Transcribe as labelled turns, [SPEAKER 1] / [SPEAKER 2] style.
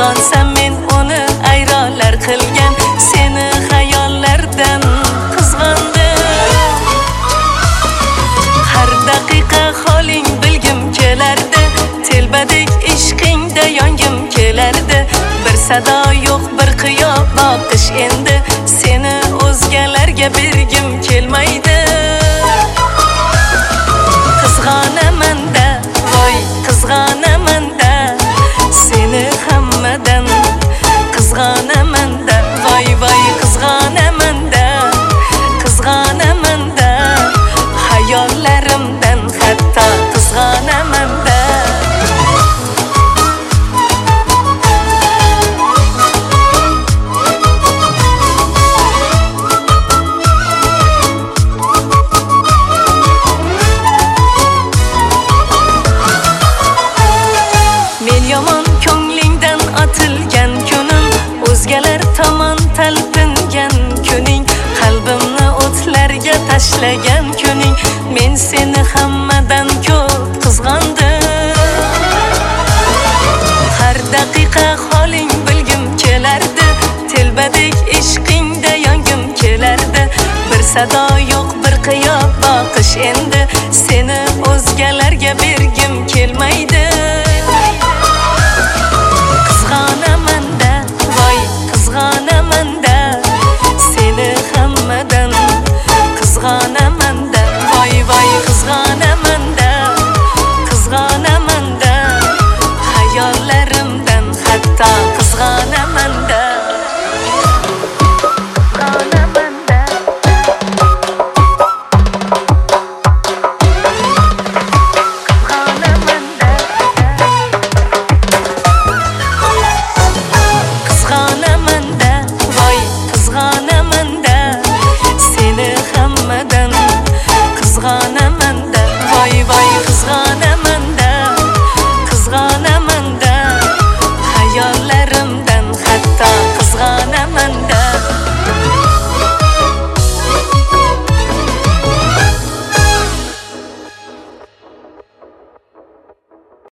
[SPEAKER 1] qizg'onsam men uni ayronlar qilgan seni xayollardan qizg'ondim. Har daqiqa holing bilgim kelardi, telbadek ishqingda yongim kelardi. Bir sado yo'q, bir qiyo boqish endi seni o'zgalarga bergim kelmaydi. Qizg'onaman-da, voy qizg'onaman-da seni hammadan. Qizg'onaman-da, voy voy qizg'onaman-da, qizg'onaman-da hayollarimdan hatto qizg'onaman-da. Yomon ko'nglingdan otilgan kunim, o'zgalar tomon talpingan kuning, qalbimni o'tlarga tashlagan kuning, men seni hammadan ko'p qizg'ondim. Har daqiqa holing bilgim kelardi, telbadek ishqingda yongim kelardi. Bir sado yo'q, bir qiyo boqish endi seni o'zgalarga bergim kelmaydi.